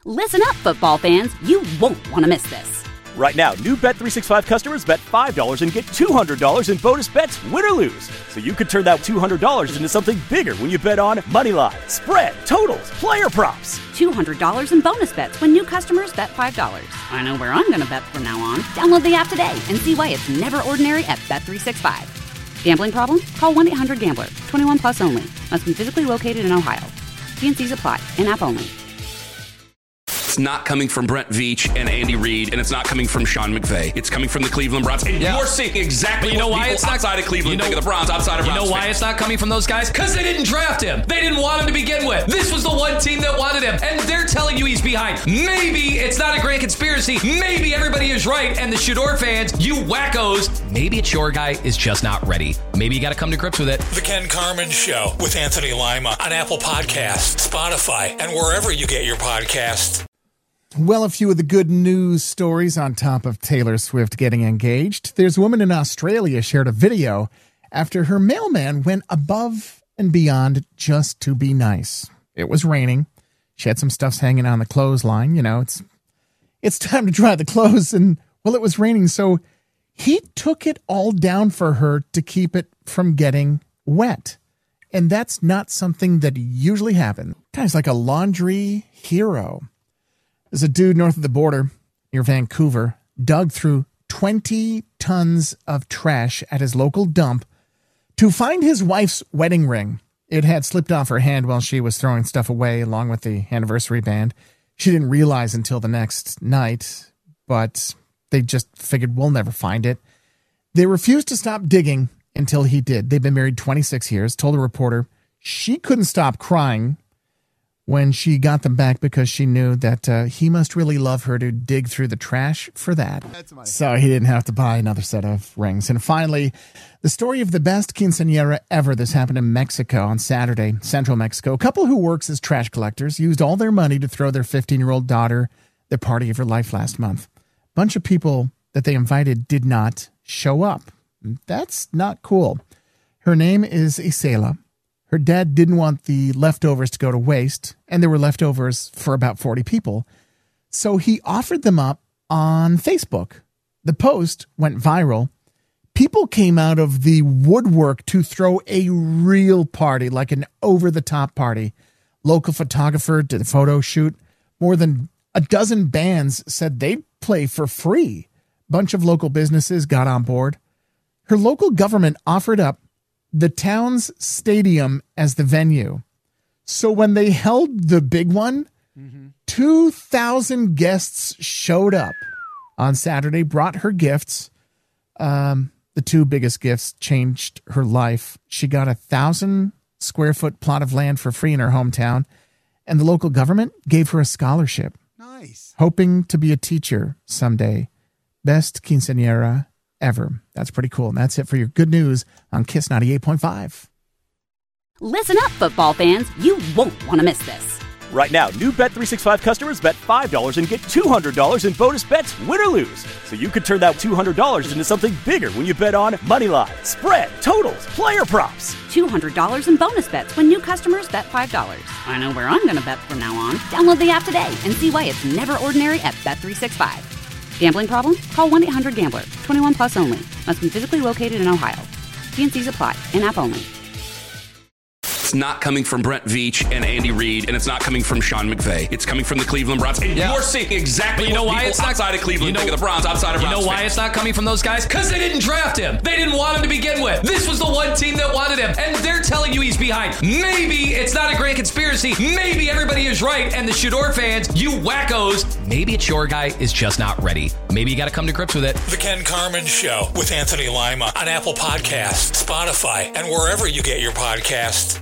Listen up, football fans. You won't want to miss this. Right now, new Bet365 customers bet $5 and get $200 in bonus bets, win or lose. So you could turn that $200 into something bigger when you bet on moneyline, spread, totals, player props. $200 in bonus bets when new customers bet $5. I know where I'm going to bet from now on. Download the app today and see why it's never ordinary at Bet365. Gambling problem? Call 1-800-GAMBLER. 21 plus only. Must be physically located in Ohio. T&Cs apply. In-app only. It's not coming from Brent Veach and Andy Reid, and it's not coming from Sean McVay. It's coming from the Cleveland Browns. And you're seeing exactly what people outside of Cleveland think of the Browns, outside of Browns. You know why it's not coming from those guys? Because they didn't draft him. They didn't want him to begin with. This was the one team that wanted him, and they're telling you he's behind. Maybe it's not a grand conspiracy. Maybe everybody is right, and the Shador fans, you wackos, maybe it's your guy is just not ready. Maybe you got to come to grips with it. The Ken Carman Show with Anthony Lima on Apple Podcasts, Spotify, and wherever you get your podcasts. Well, a few of the good news stories on top of Taylor Swift getting engaged. There's a woman in Australia shared a video after her mailman went above and beyond just to be nice. It was raining. She had some stuff hanging on the clothesline. You know, it's time to dry the clothes. And, well, it was raining, so he took it all down for her to keep it from getting wet. And that's not something that usually happens. Guy's like a laundry hero. There's a dude north of the border near Vancouver dug through 20 tons of trash at his local dump to find his wife's wedding ring. It had slipped off her hand while she was throwing stuff away along with the anniversary band. She didn't realize until the next night, but they just figured we'll never find it. They refused to stop digging until he did. They've been married 26 years, told a reporter she couldn't stop crying when she got them back because she knew that he must really love her to dig through the trash for that. So he didn't have to buy another set of rings. And finally, the story of the best quinceañera ever. This happened in Mexico on Saturday, central Mexico. A couple who works as trash collectors used all their money to throw their 15-year-old daughter the party of her life last month. A bunch of people that they invited did not show up. That's not cool. Her name is Isela. Her dad didn't want the leftovers to go to waste, and there were leftovers for about 40 people. So he offered them up on Facebook. The post went viral. People came out of the woodwork to throw a real party, like an over-the-top party. Local photographer did a photo shoot. More than a dozen bands said they'd play for free. Bunch of local businesses got on board. Her local government offered up the town's stadium as the venue. So when they held the big one, 2,000 guests showed up on Saturday, brought her gifts. The two biggest gifts changed her life. She got 1,000 square foot plot of land for free in her hometown, and the local government gave her a scholarship. Nice. Hoping to be a teacher someday. Best quinceañera ever. That's pretty cool. And that's it for your good news on Kiss 98.5. Listen up, football fans. You won't want to miss this. Right now, new Bet365 customers bet $5 and get $200 in bonus bets, win or lose. So you could turn that $200 into something bigger when you bet on moneyline, spread, totals, player props. $200 in bonus bets when new customers bet $5. I know where I'm going to bet from now on. Download the app today and see why it's never ordinary at Bet365. Gambling problem? Call 1-800-GAMBLER. 21 plus only. Must be physically located in Ohio. T&Cs apply. In-app only. It's not coming from Brent Veach and Andy Reid, and it's not coming from Sean McVay. It's coming from the Cleveland Browns. And you're seeing exactly what people outside of Cleveland think of the Browns, outside of Browns. You know why it's not coming from those guys? Because they didn't draft him. They didn't want him to begin with. This was the one team that wanted him, and they're telling you he's behind. Maybe it's not a grand conspiracy. Maybe everybody is right, and the Shador fans, you wackos, maybe it's your guy is just not ready. Maybe you got to come to grips with it. The Ken Carman Show with Anthony Lima on Apple Podcasts, Spotify, and wherever you get your podcasts.